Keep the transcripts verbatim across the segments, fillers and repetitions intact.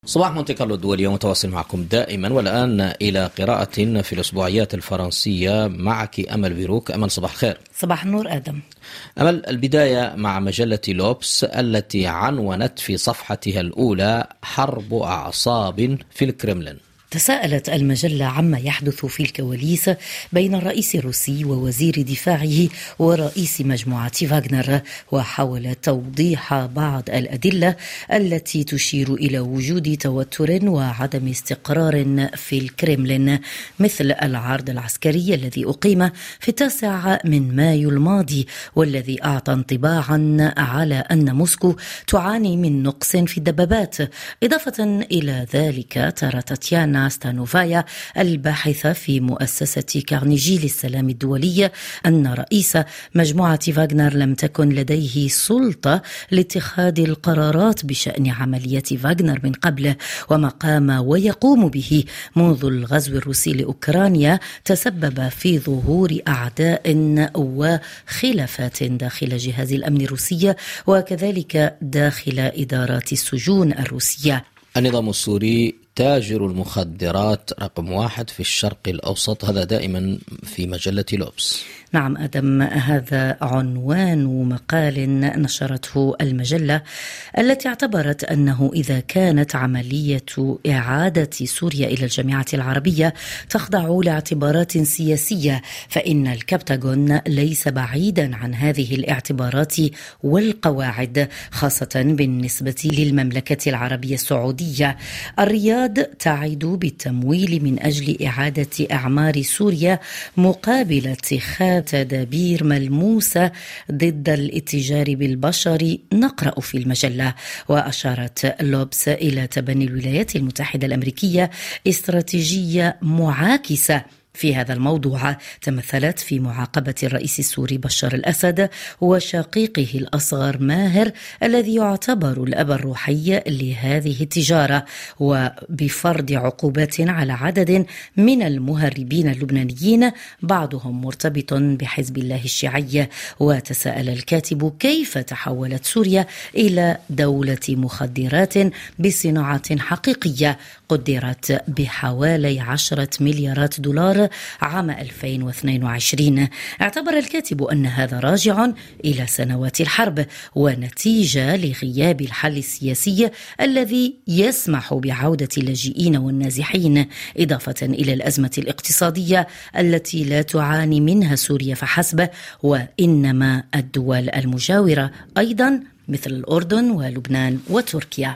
صباح مونتي كارلو الدولية متواصل معكم دائما، والآن إلى قراءة في الأسبوعيات الفرنسية. معك أمل بيروك. أمل، صباح الخير. صباح النور آدم. أمل، البداية مع مجلة لوبس التي عنونت في صفحتها الأولى حرب أعصاب في الكرملين. تساءلت المجلة عما يحدث في الكواليس بين الرئيس الروسي ووزير دفاعه ورئيس مجموعة فاغنر، وحاولت توضيح بعض الأدلة التي تشير إلى وجود توتر وعدم استقرار في الكرملين، مثل العرض العسكري الذي أقيم في التاسع من مايو الماضي، والذي أعطى انطباعا على أن موسكو تعاني من نقص في الدبابات. إضافة إلى ذلك، ترى تاتيانا ستانوفايا الباحثة في مؤسسة كارنيجي للسلام الدولي أن رئيس مجموعة فاغنر لم تكن لديه سلطة لاتخاذ القرارات بشأن عملية فاغنر من قبل، وما قام ويقوم به منذ الغزو الروسي لأوكرانيا تسبب في ظهور أعداء وخلافات داخل جهاز الأمن الروسي وكذلك داخل إدارات السجون الروسية. النظام السوري تاجر المخدرات رقم واحد في الشرق الأوسط، هذا دائما في مجلة لوبس. نعم آدم، هذا عنوان مقال نشرته المجلة التي اعتبرت أنه إذا كانت عملية إعادة سوريا إلى الجامعة العربية تخضع لاعتبارات سياسية، فإن الكبتاغون ليس بعيدا عن هذه الاعتبارات والقواعد، خاصة بالنسبة للمملكة العربية السعودية. الرياض تعد بالتمويل من أجل إعادة أعمار سوريا مقابل اتخاذ تدابير ملموسة ضد الاتجار بالبشر، نقرأ في المجلة. وأشارت لوبس إلى تبني الولايات المتحدة الأمريكية استراتيجية معاكسة في هذا الموضوع، تمثلت في معاقبة الرئيس السوري بشار الأسد وشقيقه الأصغر ماهر الذي يعتبر الأب الروحي لهذه التجارة، وبفرض عقوبات على عدد من المهربين اللبنانيين بعضهم مرتبط بحزب الله الشيعي. وتساءل الكاتب كيف تحولت سوريا إلى دولة مخدرات بصناعة حقيقية قدرت بحوالي عشرة مليارات دولار عام ألفين واثنين وعشرين. اعتبر الكاتب أن هذا راجع إلى سنوات الحرب ونتيجة لغياب الحل السياسي الذي يسمح بعودة اللاجئين والنازحين، إضافة إلى الأزمة الاقتصادية التي لا تعاني منها سوريا فحسب، وإنما الدول المجاورة أيضا مثل الأردن ولبنان وتركيا.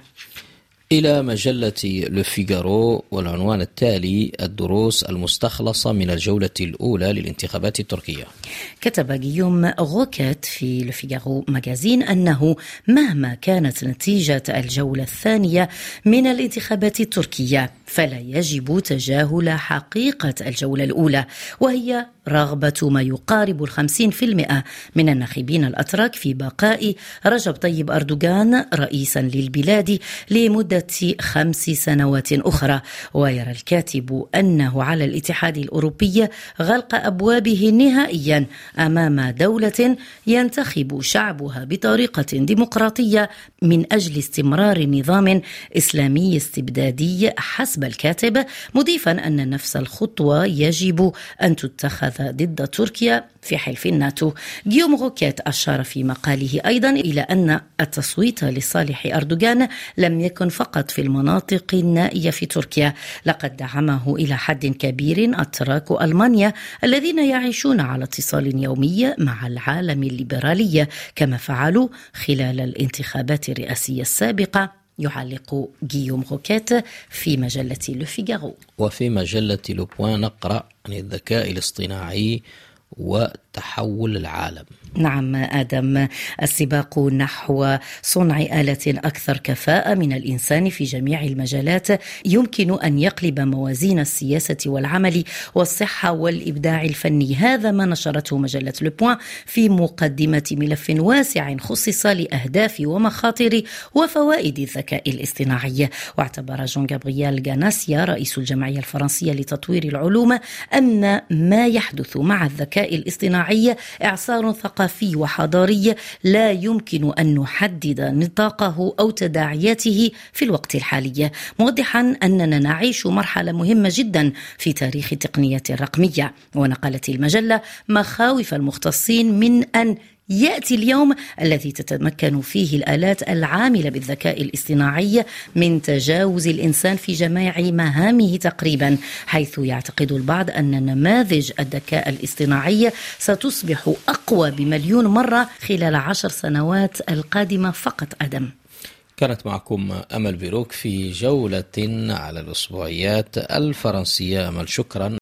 إلى مجلة لو فيغارو والعنوان التالي: الدروس المستخلصة من الجولة الأولى للانتخابات التركية. كتب غيوم غوكيت في لو فيغارو ماجازين أنه مهما كانت نتيجة الجولة الثانية من الانتخابات التركية فلا يجب تجاهل حقيقة الجولة الأولى، وهي رغبة ما يقارب الخمسين في المئة من الناخبين الأتراك في بقاء رجب طيب أردوغان رئيسا للبلاد لمدة خمس سنوات أخرى. ويرى الكاتب أنه على الاتحاد الأوروبي غلق أبوابه نهائيا أمام دولة ينتخب شعبها بطريقة ديمقراطية من أجل استمرار نظام إسلامي استبدادي حسب الكاتب، مضيفا أن نفس الخطوة يجب أن تتخذ ضد تركيا في حلف الناتو. غيوم غوكيت أشار في مقاله أيضا إلى أن التصويت لصالح أردوغان لم يكن فقط في المناطق النائية في تركيا، لقد دعمه إلى حد كبير أتراك ألمانيا الذين يعيشون على اتصال يومي مع العالم الليبرالي كما فعلوا خلال الانتخابات الرئاسية السابقة، يعلق غيوم غوكيت في مجلة لو فيغارو. وفي مجلة لو بوين نقرأ عن الذكاء الاصطناعي وتحول العالم. نعم آدم، السباق نحو صنع آلة أكثر كفاءة من الإنسان في جميع المجالات يمكن أن يقلب موازين السياسة والعمل والصحة والإبداع الفني. هذا ما نشرته مجلة لو بوين في مقدمة ملف واسع خصص لأهداف ومخاطر وفوائد الذكاء الاصطناعي. واعتبر جون غابرييل غاناسيا رئيس الجمعية الفرنسية لتطوير العلوم أن ما يحدث مع الذكاء الاصطناعي الاصطناعي إعصار ثقافي وحضاري لا يمكن أن نحدد نطاقه أو تداعياته في الوقت الحالي، موضحا أننا نعيش مرحلة مهمة جدا في تاريخ التقنية الرقمية. ونقلت المجلة مخاوف المختصين من أن يأتي اليوم الذي تتمكن فيه الآلات العاملة بالذكاء الاصطناعي من تجاوز الإنسان في جميع مهامه تقريبا، حيث يعتقد البعض أن نماذج الذكاء الاصطناعي ستصبح أقوى بمليون مرة خلال عشر سنوات القادمة فقط. أدم، كانت معكم أمل بيروك في جولة على الأسبوعيات الفرنسية. أمل، شكرا.